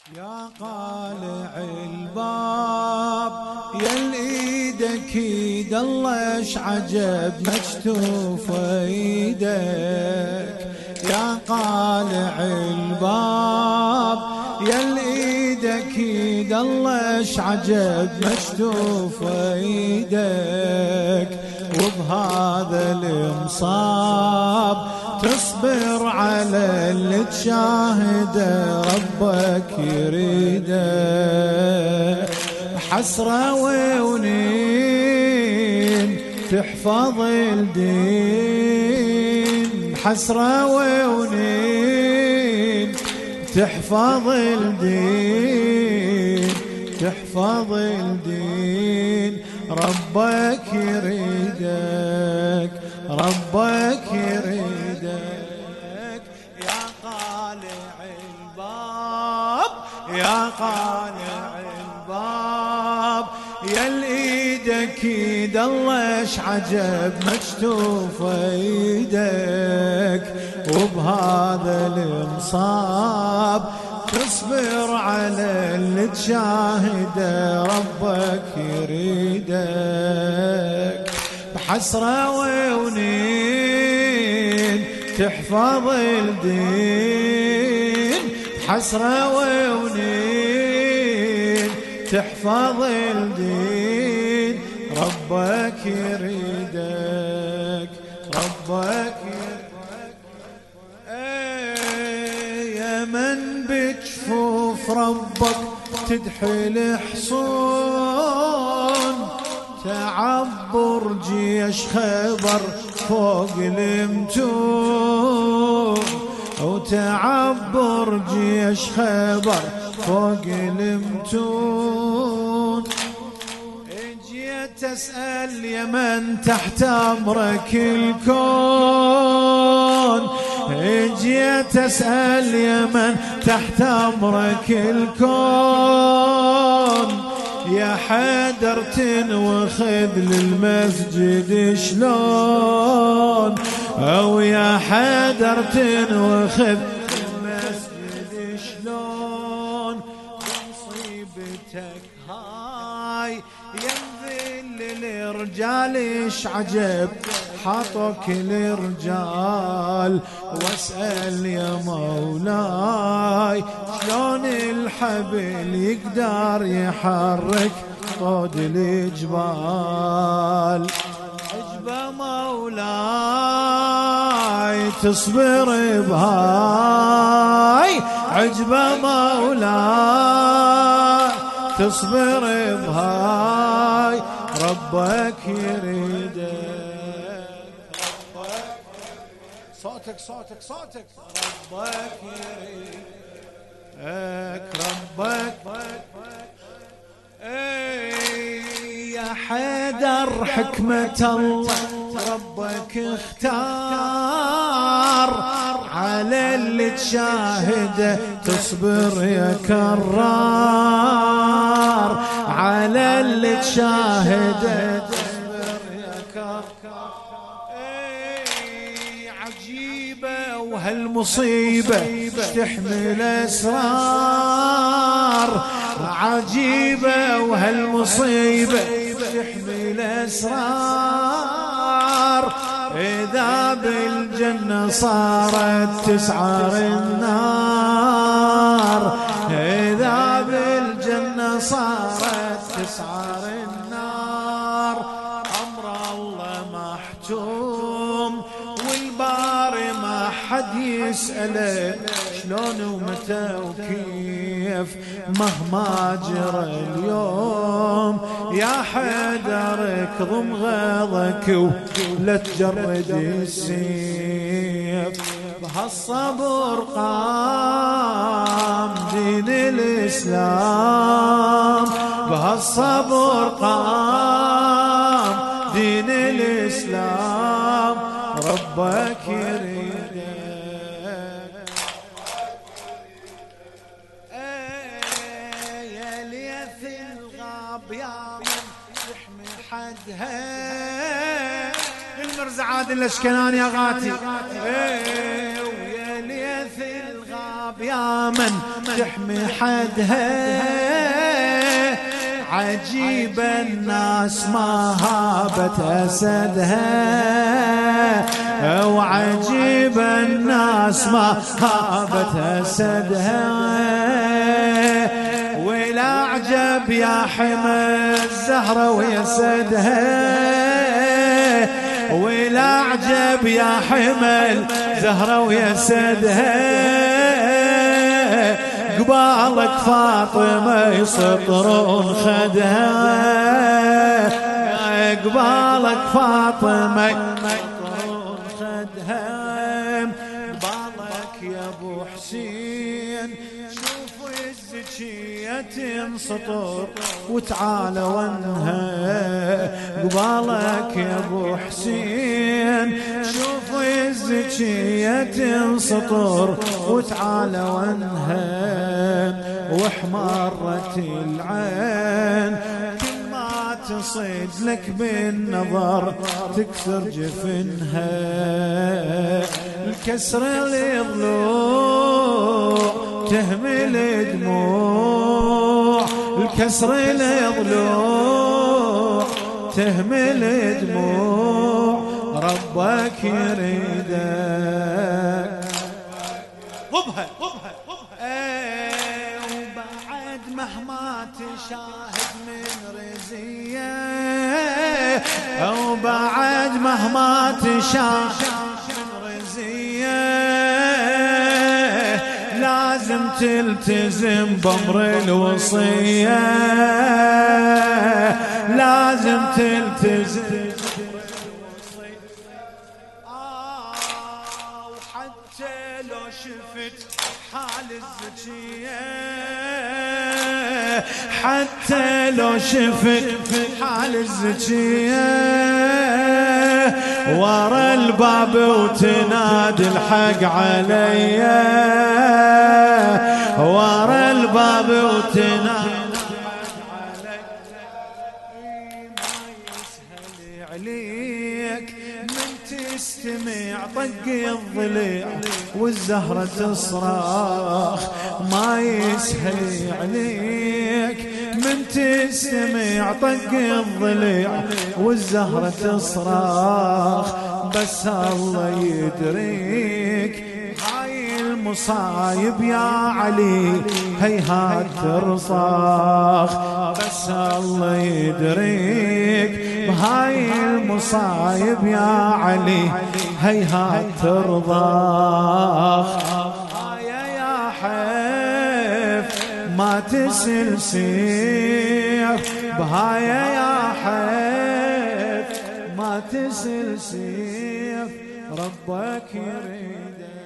يا قالع الباب يا الايدك ايد الله اش عجب مكتوف ايدك. يا قالع الباب يا الايدك ايد الله اش عجب مكتوف ايدك. وبهذا المصاب تصبر على اللي تشاهده ربك يريده. حسرة وونين تحفظ الدين، حسرة وونين تحفظ الدين، تحفظ الدين. ربك يريدك، ربك يريدك. يا قالع الباب يا قالع الباب يا الايدك ايد الله اش عجب مكتوف ايدك. وبهذا المصاب تصبر على اللي تشاهده ربك يريدك. بحسرة وونين تحفظ الدين، بحسرة وونين تحفظ الدين. ربك يريدك، ربك يريدك. يا من بجفوف ربك تدحي الحصون، تعبر جيش خبر فوق المتون، وتعبر جيش خبر فوق المتون. جيت أسأل يا من تحت أمرك الكون، جيت أسأل يا من تحت أمرك الكون. يا حيدر تنوخذ للمسجد شلون، أو يا حيدر تنوخذ للمسجد شلون. مصيبتك هاي ينذل للرجال اش عجب حطك للرجال. واسأل يا مولاي شلون الحبل يقدر يحرك طود الجبال. عجبه مولاي تصبر بهاي، عجبه مولاي تصبر بهاي. ربك يريدك، صوتك صوتك صوتك. ربك يريدك، ربك. يا حيدر حكمة الله ربك اختار على اللي تشاهده تصبر يا كرار، على اللي تشاهده تصبر يا كرار. عجيبة وهالمصيبة تحمل أسرار، عجيبة وهالمصيبة تحمل أسرار. إذا بالجنة صارت تسعر النار، إذا بالجنة صارت تسعر النار. أمر الله محتوم والباري ما حد يسأله شلون ومتى وكيف مهما جرى اليوم. يا حيدر اكظم غيظك ولا تجرد السيف. بهالصبر قام دين الإسلام، بهالصبر قام دين الإسلام. ربك يريدك. يا ليث الغاب يا من يحمي حدها. المرزا عادل الاشكناني يا غاتي. ويا ليث الغاب يا من تحمي حدها، عجيب الناس ما هابت أسدها، وعجيب الناس ما هابت أسدها، ولا عجب يا حمى الزهرة ويسدها، ولا عجب يا حمى الزهرة ويسدها، قبالك فاطمة يسطرون خدها، قبالك فاطمة يسطرون خدها، قبالك يا ابو حسين شوفوا الزكية تنسطر وتعالى ونها، قبالك يا ابو حسين شوفوا الزكية تنسطر وتعالى ونها، واحمرت العين كل ما تصيد لك بالنظر تكسر جفنها، الكسر الضلوع تهمل دموع، الكسر الضلوع تهمل دموع، ربك يريدك ضبها ضبها وبعد مهما تشاهد من رزية، وبعد مهما تشاهد من رزية، لازم تلتزم بأمر الوصية، لازم تلتزم وحتى لو شفت حال الزكية، حتى لو شفت حال الزكية، ورا الباب وتنادي الحق عليا، ورا الباب وتنادي الحق عليا، ما يسهل عليك من تستمع طق الضليع والزهرة تصرخ، ما يسهل عليك من تستمع طق الضليع والزهرة تصرخ، بس الله يدريك هاي المصايب يا علي هيهات ترصاخ، بس الله يدريك بهاي المصايب يا علي هيهات ترضاخ، يا حيف ما تسل سيف، بهايا يا حيف ما تسل سيف، ربك يريدك.